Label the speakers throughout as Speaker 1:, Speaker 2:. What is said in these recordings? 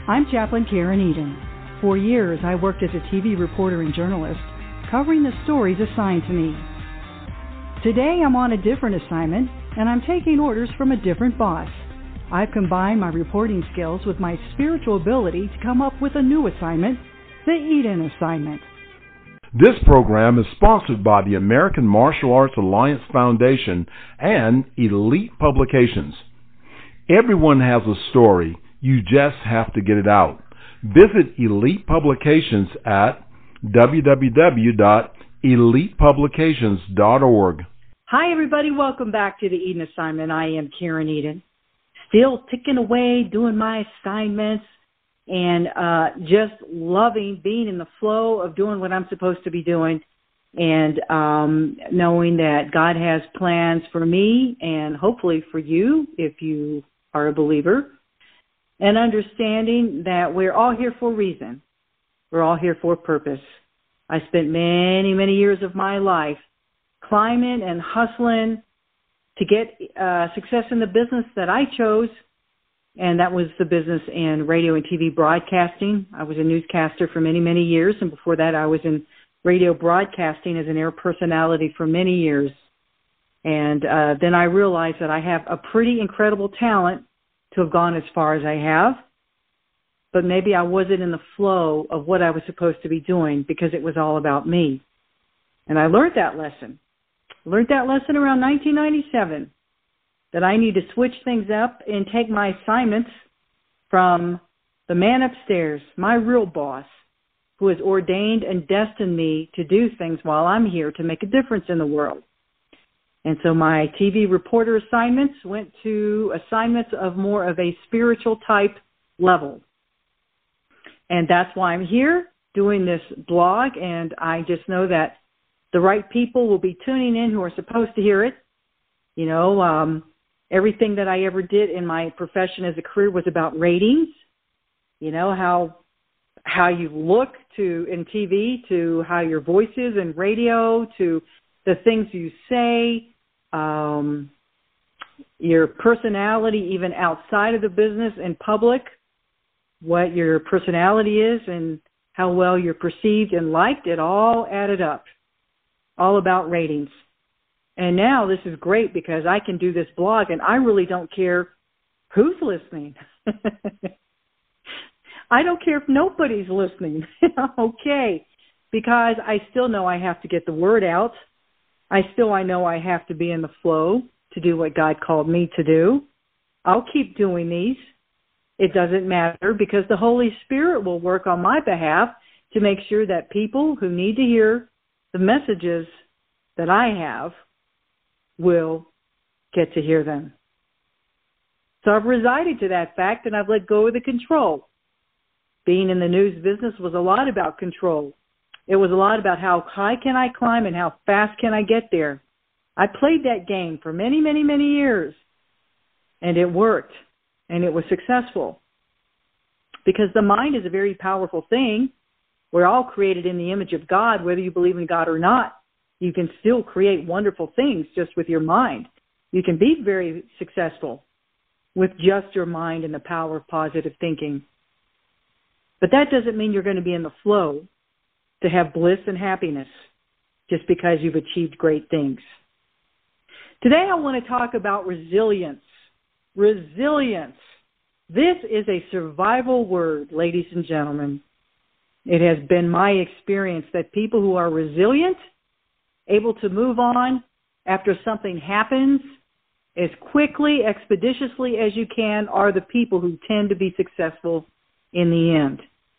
Speaker 1: I'm Chaplain Karen Eden. For years, I worked as a TV reporter and journalist, covering the stories assigned to me. Today, I'm on a different assignment, and I'm taking orders from a different boss. I've combined my reporting skills with my spiritual ability to come up with a new assignment, the Eden Assignment.
Speaker 2: This program is sponsored by the American Martial Arts Alliance Foundation and Elite Publications. Everyone has a story. You just have to get it out. Visit Elite Publications at www.elitepublications.org.
Speaker 1: Hi, everybody. Welcome back to the Eden Assignment. I am Karen Eden. Still ticking away, doing my assignments, and just loving being in the flow of doing what I'm supposed to be doing, and knowing that God has plans for me and hopefully for you if you are a believer, and understanding that we're all here for a reason. We're all here for a purpose. I spent many, many years of my life climbing and hustling to get success in the business that I chose, and that was the business in radio and TV broadcasting. I was a newscaster for many, many years, and before that I was in radio broadcasting as an air personality for many years. And then I realized that I have a pretty incredible talent to have gone as far as I have, but maybe I wasn't in the flow of what I was supposed to be doing because it was all about me. And I learned that lesson. Learned that lesson around 1997, that I need to switch things up and take my assignments from the man upstairs, my real boss, who has ordained and destined me to do things while I'm here to make a difference in the world. And so my TV reporter assignments went to assignments of more of a spiritual type level. And that's why I'm here doing this blog, and I just know that the right people will be tuning in who are supposed to hear it. You know, everything that I ever did in my profession as a career was about ratings. You know, how you look to in TV, to how your voice is in radio, to the things you say, your personality even outside of the business in public, what your personality is and how well you're perceived and liked, it all added up. All about ratings. And now this is great because I can do this blog and I really don't care who's listening. I don't care if nobody's listening. Okay. Because I still know I have to get the word out. I know I have to be in the flow to do what God called me to do. I'll keep doing these. It doesn't matter because the Holy Spirit will work on my behalf to make sure that people who need to hear the messages that I have will get to hear them. So I've resigned to that fact, and I've let go of the control. Being in the news business was a lot about control. It was a lot about how high can I climb and how fast can I get there. I played that game for many, many, many years, and it worked, and it was successful. Because the mind is a very powerful thing. We're all created in the image of God, whether you believe in God or not. You can still create wonderful things just with your mind. You can be very successful with just your mind and the power of positive thinking. But that doesn't mean you're going to be in the flow to have bliss and happiness just because you've achieved great things. Today I want to talk about resilience. Resilience. This is a survival word, ladies and gentlemen. It has been my experience that people who are resilient, able to move on after something happens as quickly, expeditiously as you can, are the people who tend to be successful in the end.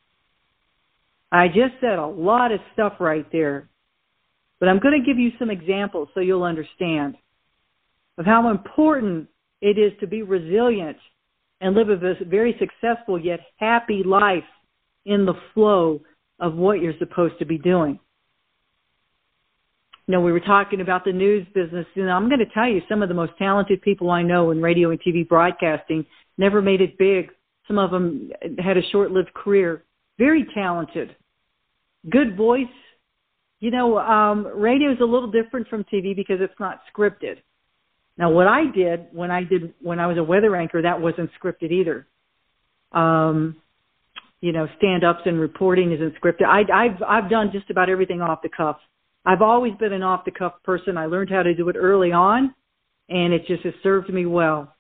Speaker 1: I just said a lot of stuff right there, but I'm going to give you some examples so you'll understand of how important it is to be resilient and live a very successful yet happy life in the flow of what you're supposed to be doing. You know, we were talking about the news business. You know, I'm going to tell you, some of the most talented people I know in radio and TV broadcasting never made it big. Some of them had a short-lived career. Very talented. Good voice. You know, radio is a little different from TV because it's not scripted. Now, what I did when I was a weather anchor, that wasn't scripted either. stand-ups and reporting isn't scripted. I've done just about everything off the cuff. I've always been an off-the-cuff person. I learned how to do it early on, and it just has served me well.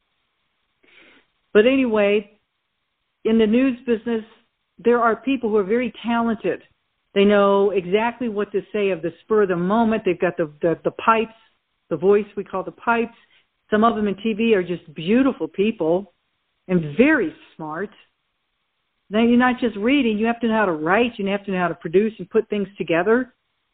Speaker 1: But anyway, in the news business, there are people who are very talented. They know exactly what to say of the spur of the moment. They've got the pipes, the voice we call the pipes. Some of them in TV are just beautiful people and very smart. Now, you're not just reading. You have to know how to write. You have to know how to produce and put things together.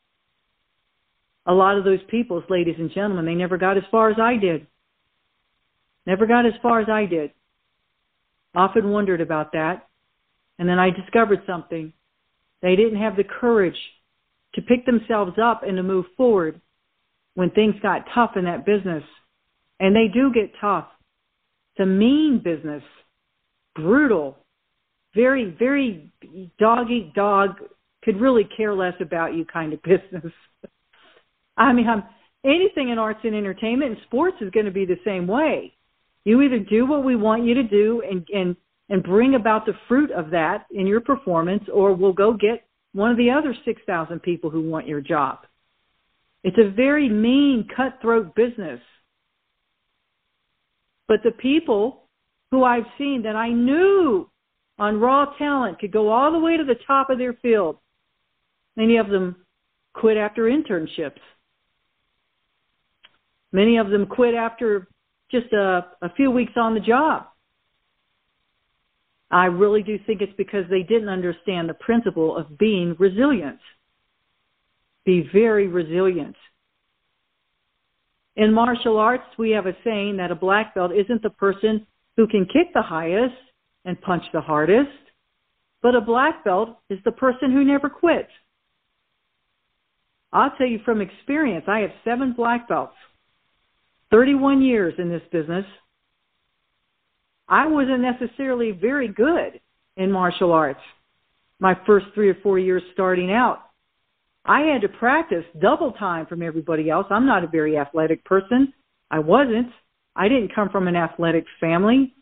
Speaker 1: A lot of those people, ladies and gentlemen, they never got as far as I did. Never got as far as I did. Often wondered about that. And then I discovered something. They didn't have the courage to pick themselves up and to move forward when things got tough in that business. And they do get tough. It's a mean business. Brutal. Very, very dog-eat-dog, could really care less about you kind of business. I mean, anything in arts and entertainment and sports is going to be the same way. You either do what we want you to do and bring about the fruit of that in your performance, or we'll go get one of the other 6,000 people who want your job. It's a very mean, cutthroat business. But the people who I've seen that I knew on raw talent could go all the way to the top of their field, many of them quit after internships. Many of them quit after just a few weeks on the job. I really do think it's because they didn't understand the principle of being resilient. Be very resilient. In martial arts, we have a saying that a black belt isn't the person who can kick the highest and punch the hardest, but a black belt is the person who never quits. I'll tell you from experience, I have 7 black belts, 31 years in this business. I wasn't necessarily very good in martial arts my first 3 or 4 years starting out. I had to practice double time from everybody else. I'm not a very athletic person. I wasn't. I didn't come from an athletic family.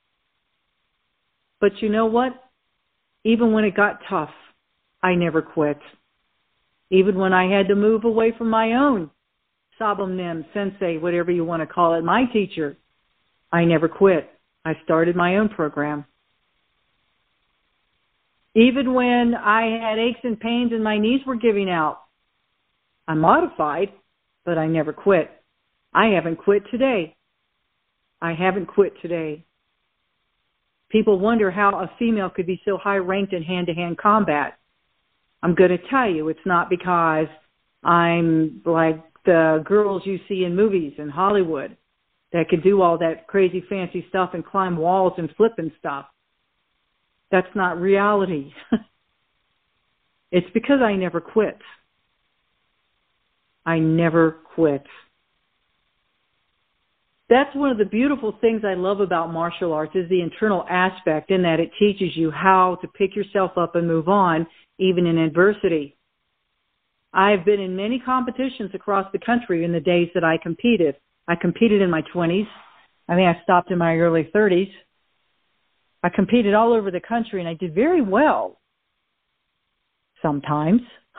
Speaker 1: But you know what? Even when it got tough, I never quit. Even when I had to move away from my own Sabum Nim, sensei, whatever you want to call it, my teacher, I never quit. I started my own program. Even when I had aches and pains and my knees were giving out, I modified, but I never quit. I haven't quit today. I haven't quit today. People wonder how a female could be so high-ranked in hand-to-hand combat. I'm going to tell you, it's not because I'm like the girls you see in movies in Hollywood that could do all that crazy fancy stuff and climb walls and flip and stuff. That's not reality. It's because I never quit. I never quit. That's one of the beautiful things I love about martial arts is the internal aspect in that it teaches you how to pick yourself up and move on, even in adversity. I've been in many competitions across the country in the days that I competed. I competed in my 20s. I mean, I stopped in my early 30s. I competed all over the country, and I did very well sometimes.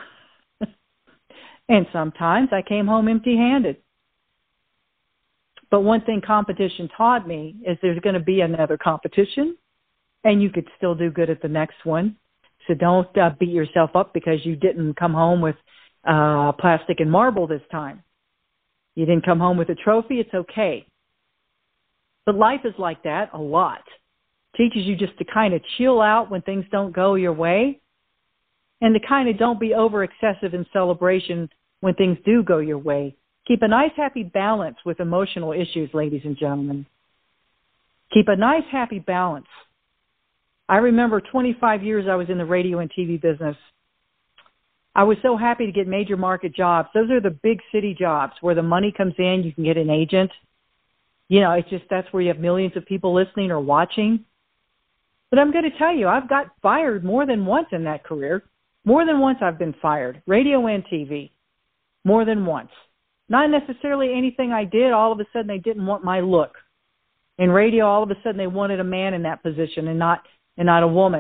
Speaker 1: And sometimes I came home empty-handed. But one thing competition taught me is there's going to be another competition, and you could still do good at the next one. So don't beat yourself up because you didn't come home with plastic and marble this time. You didn't come home with a trophy, it's okay. But life is like that a lot. Teaches you just to kind of chill out when things don't go your way, and to kind of don't be over excessive in celebration when things do go your way. Keep a nice, happy balance with emotional issues, ladies and gentlemen. Keep a nice, happy balance. I remember 25 years I was in the radio and TV business. I was so happy to get major market jobs. Those are the big city jobs where the money comes in, you can get an agent. You know, it's just that's where you have millions of people listening or watching. But I'm going to tell you, I've got fired more than once in that career. More than once I've been fired, radio and TV. More than once. Not necessarily anything I did. All of a sudden they didn't want my look. In radio, all of a sudden they wanted a man in that position and not a woman.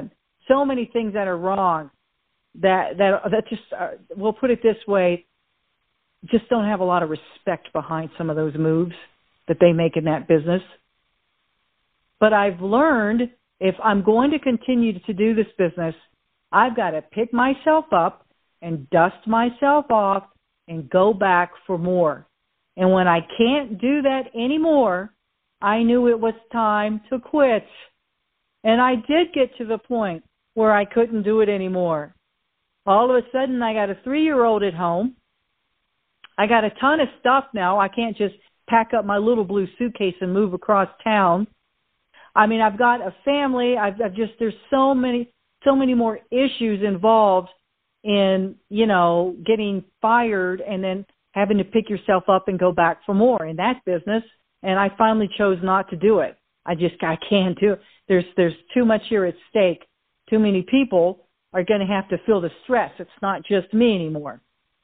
Speaker 1: so many things that are wrong that just, we'll put it this way, just don't have a lot of respect behind some of those moves that they make in that business. But I've learned if I'm going to continue to do this business, I've got to pick myself up and dust myself off and go back for more. And when I can't do that anymore, I knew it was time to quit. And I did get to the point where I couldn't do it anymore. All of a sudden, I got a 3-year-old at home. I got a ton of stuff now. I can't just pack up my little blue suitcase and move across town. I mean, I've got a family. There's so many more issues involved in, getting fired and then having to pick yourself up and go back for more in that business. And I finally chose not to do it. I can't do it. There's too much here at stake. Too many people are going to have to feel the stress. It's not just me anymore.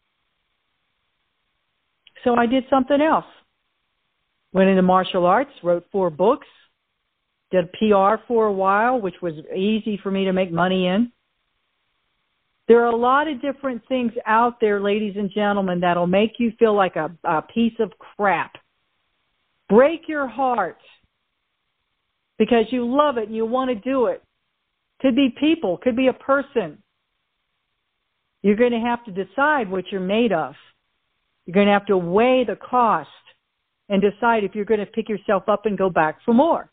Speaker 1: So I did something else. Went into martial arts, wrote 4 books, did PR for a while, which was easy for me to make money in. There are a lot of different things out there, ladies and gentlemen, that'll make you feel like a piece of crap. Break your heart because you love it and you want to do it. Could be people, could be a person. You're going to have to decide what you're made of. You're going to have to weigh the cost and decide if you're going to pick yourself up and go back for more.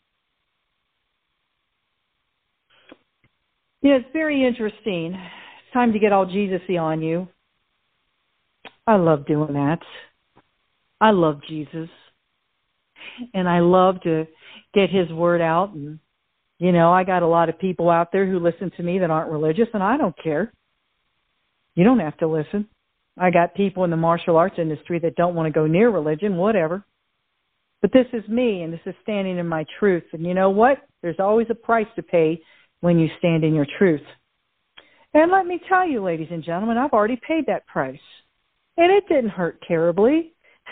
Speaker 1: It's very interesting. It's time to get all Jesus-y on you. I love doing that. I love Jesus. And I love to get his word out. And, I got a lot of people out there who listen to me that aren't religious, and I don't care. You don't have to listen. I got people in the martial arts industry that don't want to go near religion, whatever. But this is me, and this is standing in my truth. And you know what? There's always a price to pay when you stand in your truth. And let me tell you, ladies and gentlemen, I've already paid that price. And it didn't hurt terribly.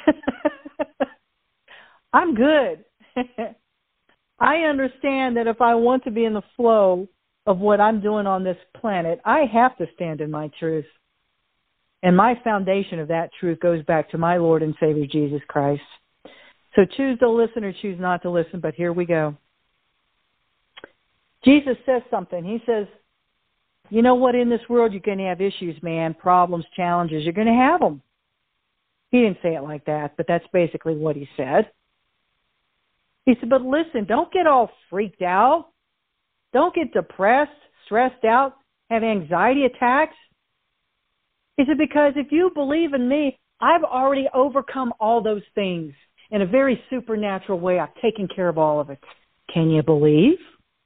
Speaker 1: I'm good. I understand that if I want to be in the flow of what I'm doing on this planet, I have to stand in my truth. And my foundation of that truth goes back to my Lord and Savior, Jesus Christ. So choose to listen or choose not to listen, but here we go. Jesus says something. He says, you know what, in this world you're going to have issues, man, problems, challenges. You're going to have them. He didn't say it like that, but that's basically what he said. He said, but listen, don't get all freaked out. Don't get depressed, stressed out, have anxiety attacks. He said, because if you believe in me, I've already overcome all those things in a very supernatural way. I've taken care of all of it. Can you believe?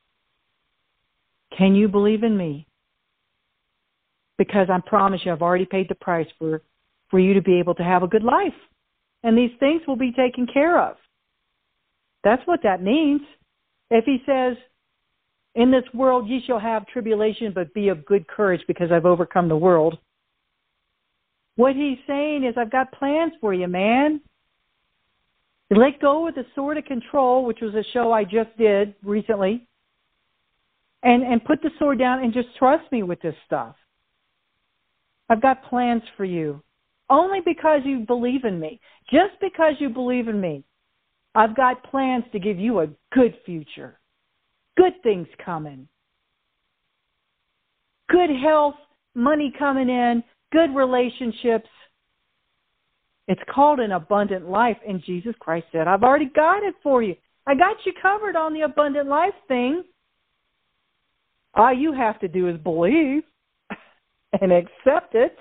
Speaker 1: Can you believe in me? Because I promise you, I've already paid the price for you to be able to have a good life. And these things will be taken care of. That's what that means. If he says, in this world ye shall have tribulation, but be of good courage because I've overcome the world. What he's saying is, I've got plans for you, man. Let go of the sword of control, which was a show I just did recently, and put the sword down and just trust me with this stuff. I've got plans for you. Only because you believe in me. Just because you believe in me. I've got plans to give you a good future. Good things coming. Good health, money coming in, good relationships. It's called an abundant life, and Jesus Christ said, I've already got it for you. I got you covered on the abundant life thing. All you have to do is believe and accept it.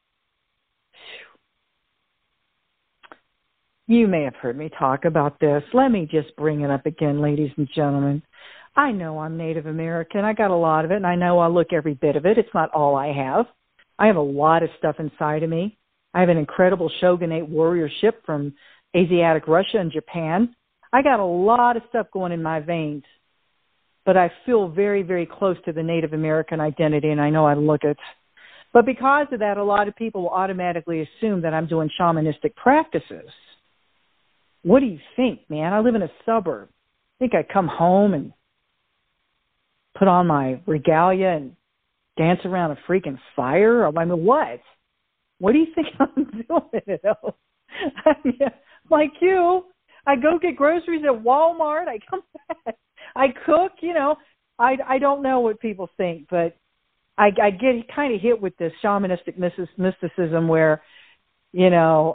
Speaker 1: You may have heard me talk about this. Let me just bring it up again, ladies and gentlemen. I know I'm Native American. I got a lot of it, and I know I look every bit of it. It's not all I have. I have a lot of stuff inside of me. I have an incredible shogunate warriorship from Asiatic Russia and Japan. I got a lot of stuff going in my veins. But I feel very, very close to the Native American identity, and I know I look it. But because of that, a lot of people will automatically assume that I'm doing shamanistic practices. What do you think, man? I live in a suburb. I think I come home and put on my regalia and dance around a freaking fire? I mean, what? What do you think I'm doing? You know? I mean, like you, I go get groceries at Walmart. I come back. I cook, you know. I don't know what people think, but I get kind of hit with this shamanistic mysticism where, you know,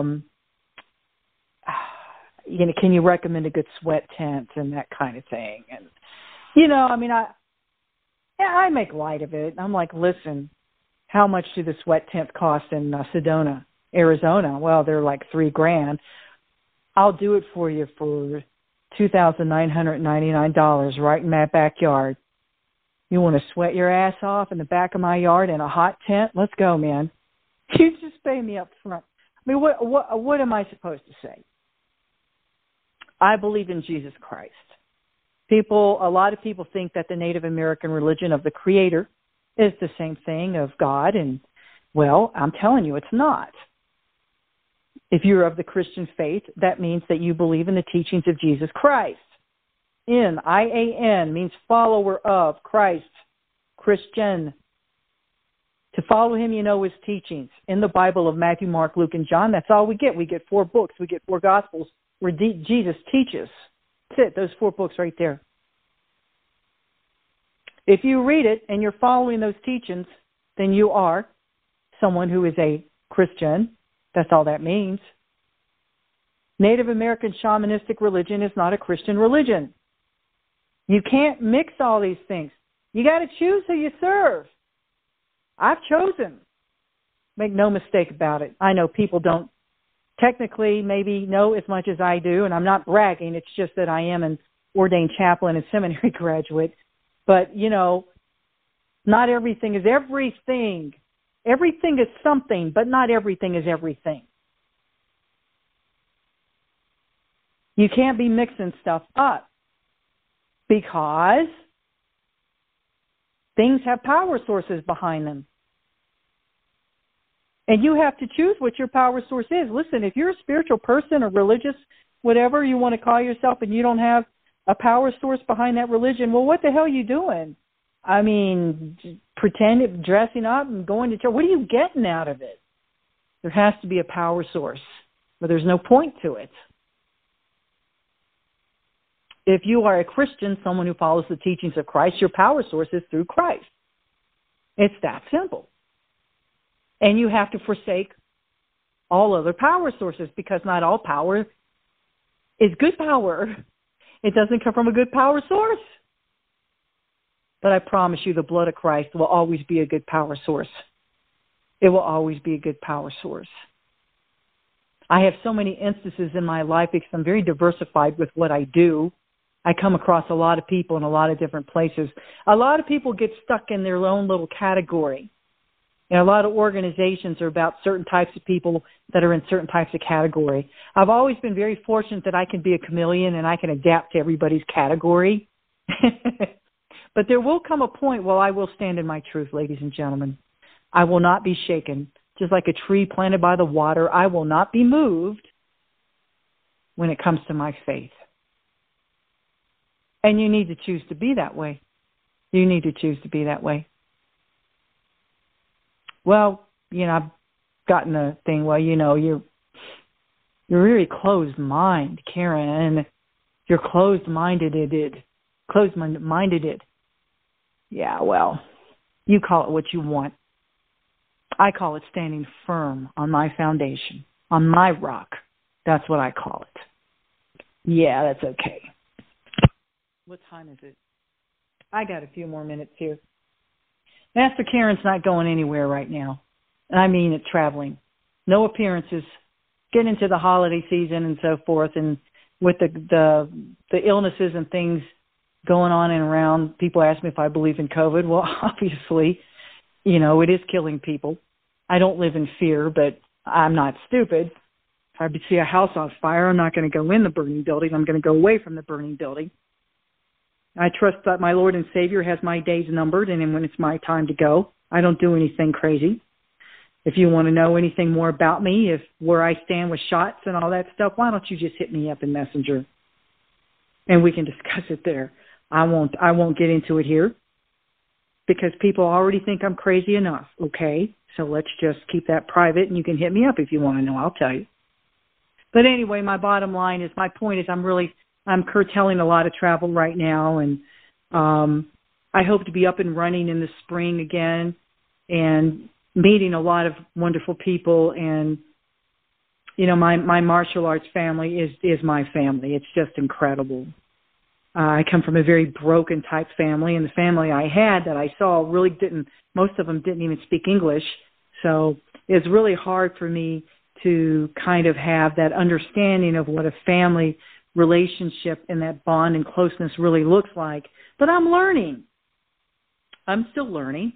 Speaker 1: can you recommend a good sweat tent and that kind of thing? And, you know, I mean, I make light of it. I'm like, listen, how much do the sweat tents cost in Sedona, Arizona? Well, they're like $3,000. I'll do it for you for $2,999 right in my backyard. You want to sweat your ass off in the back of my yard in a hot tent? Let's go, man. You just pay me up front. I mean, what am I supposed to say? I believe in Jesus Christ. A lot of people think that the Native American religion of the Creator is the same thing of God, and, well, I'm telling you, it's not. If you're of the Christian faith, that means that you believe in the teachings of Jesus Christ. IAN means follower of Christ, Christian. To follow him, you know his teachings. In the Bible of Matthew, Mark, Luke, and John, that's all we get. We get 4 books. We get 4 Gospels where Jesus teaches. That's it, those 4 books right there. If you read it and you're following those teachings, then you are someone who is a Christian. That's all that means. Native American shamanistic religion is not a Christian religion. You can't mix all these things. You got to choose who you serve. I've chosen. Make no mistake about it. I know people don't technically maybe know as much as I do, and I'm not bragging. It's just that I am an ordained chaplain and seminary graduate. But, you know, not everything is everything. Everything is something, but not everything is everything. You can't be mixing stuff up because things have power sources behind them. And you have to choose what your power source is. Listen, if you're a spiritual person or religious, whatever you want to call yourself, and you don't have a power source behind that religion, well, what the hell are you doing? I mean, dressing up and going to church. What are you getting out of it? There has to be a power source, but there's no point to it. If you are a Christian, someone who follows the teachings of Christ, your power source is through Christ. It's that simple. And you have to forsake all other power sources because not all power is good power. It doesn't come from a good power source. But I promise you the blood of Christ will always be a good power source. It will always be a good power source. I have so many instances in my life because I'm very diversified with what I do. I come across a lot of people in a lot of different places. A lot of people get stuck in their own little category. And a lot of organizations are about certain types of people that are in certain types of category. I've always been very fortunate that I can be a chameleon and I can adapt to everybody's category. But there will come a point where I will stand in my truth, ladies and gentlemen. I will not be shaken. Just like a tree planted by the water, I will not be moved when it comes to my faith. And you need to choose to be that way. You need to choose to be that way. Well, you know, I've gotten a thing, well, you know, you're really closed-minded, Karen. You're closed-minded. Yeah, well, you call it what you want. I call it standing firm on my foundation, on my rock. That's what I call it. Yeah, that's okay. What time is it? I got a few more minutes here. Master Karen's not going anywhere right now. And I mean it, traveling. No appearances. Get into the holiday season and so forth. And with the illnesses and things going on and around, people ask me if I believe in COVID. Well, obviously, you know, it is killing people. I don't live in fear, but I'm not stupid. If I see a house on fire, I'm not going to go in the burning building. I'm going to go away from the burning building. I trust that my Lord and Savior has my days numbered, and then when it's my time to go, I don't do anything crazy. If you want to know anything more about me, where I stand with shots and all that stuff, why don't you just hit me up in Messenger, and we can discuss it there. I won't get into it here because people already think I'm crazy enough. Okay, so let's just keep that private, and you can hit me up if you want to know. I'll tell you. But anyway, my point is I'm curtailing a lot of travel right now, and I hope to be up and running in the spring again and meeting a lot of wonderful people. And, you know, my martial arts family is my family. It's just incredible. I come from a very broken type family, and the family I had that I saw most of them didn't even speak English. So it's really hard for me to kind of have that understanding of what a family relationship and that bond and closeness really looks like. But I'm learning. I'm still learning.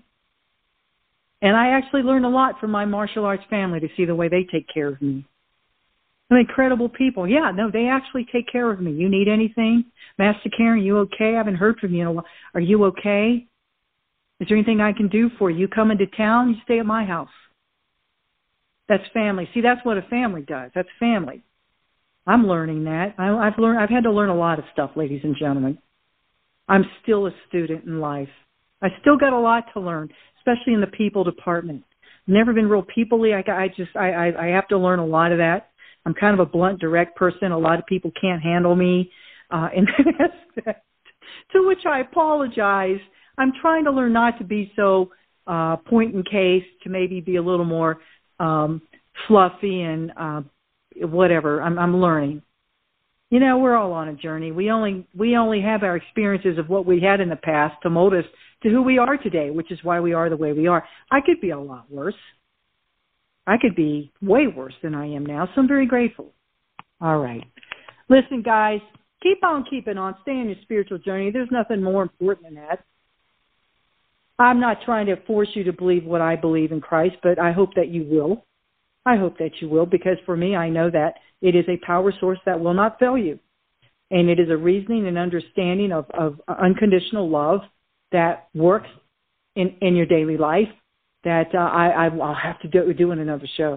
Speaker 1: And I actually learned a lot from my martial arts family to see the way they take care of me. They're incredible people. Yeah, no, they actually take care of me. You need anything? Master Karen, you okay? I haven't heard from you in a while. Are you okay? Is there anything I can do for you? You come into town, you stay at my house. That's family. See, that's what a family does. That's family. I'm learning that. I've had to learn a lot of stuff, ladies and gentlemen. I'm still a student in life. I still got a lot to learn, especially in the people department. Never been real people-y. I have to learn a lot of that. I'm kind of a blunt, direct person. A lot of people can't handle me in that aspect, to which I apologize. I'm trying to learn not to be so point in case, to maybe be a little more fluffy and whatever. I'm learning. You know, we're all on a journey. We only have our experiences of what we had in the past to mold us to who we are today, which is why we are the way we are. I could be a lot worse. I could be way worse than I am now, so I'm very grateful. All right. Listen, guys, keep on keeping on. Stay on your spiritual journey. There's nothing more important than that. I'm not trying to force you to believe what I believe in Christ, but I hope that you will. I hope that you will, because for me, I know that it is a power source that will not fail you. And it is a reasoning and understanding of unconditional love that works in your daily life that I'll have to do in another show.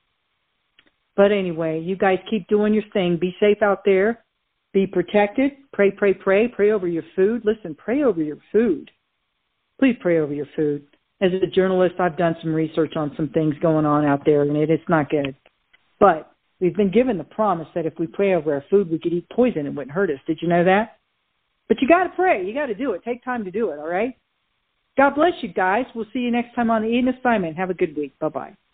Speaker 1: But anyway, you guys keep doing your thing. Be safe out there. Be protected. Pray, pray, pray. Pray over your food. Listen, pray over your food. Please pray over your food. As a journalist, I've done some research on some things going on out there, and it's not good. But we've been given the promise that if we pray over our food, we could eat poison and it wouldn't hurt us. Did you know that? But you got to pray. You got to do it. Take time to do it, all right? God bless you guys. We'll see you next time on the Eden Assignment. Have a good week. Bye-bye.